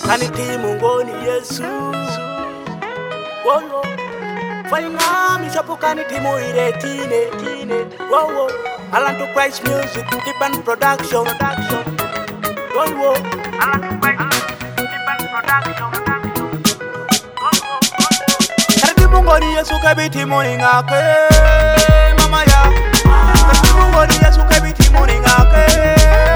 kanitimu ngoni Yesu. Wowo, fainga mishapu kanitimu iretine. Wowo, Alan to Christ Music, Deepan Production. Wowo, Alan to Christ Music, Deepan Production. Kanitimu ngoni Yesu kabitimu ngake, mama ya. Kanitimu ngoni Yesu kabitimu ngake.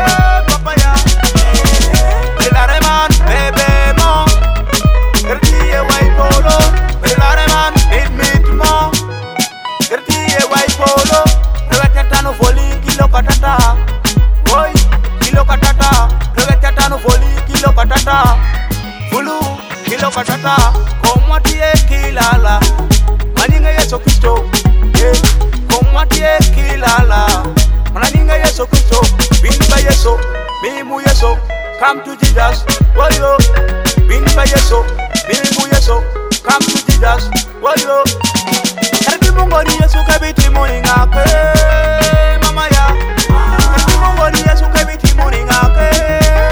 Fulu kilo katata komwatie kilala maninga Yesu Kristo komwatie kilala maninga Yesu Kristo binba Yesu mimu Yesu come to Jesus woyo binba Yesu mimu Yesu come to Jesus woyo karibu ngoni Yesu kabiti moninga ke mama ya karibu ngoni Yesu kabiti moninga ke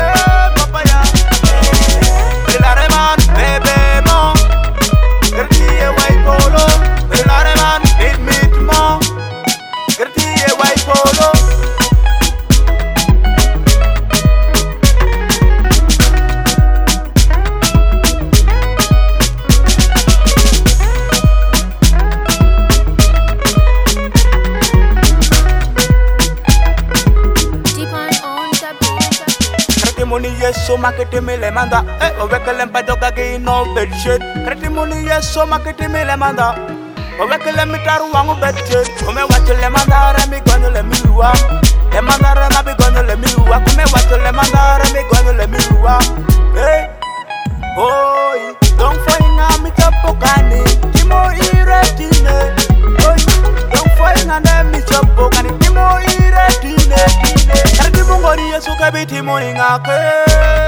Money yes so market me le manda o wekelem padoga ge no bedshit kreti money yes so market me le manda o wekelem taru wangu bedshit come watele manda re mi gono le miwa e manda re na bi gono le miwa come watele manda re mi gono le miwa hey boy don't find na mi tapokani timo iretine boy don't find na mi tapokani timo iretine kreti mongoni yesu kabiti money ngake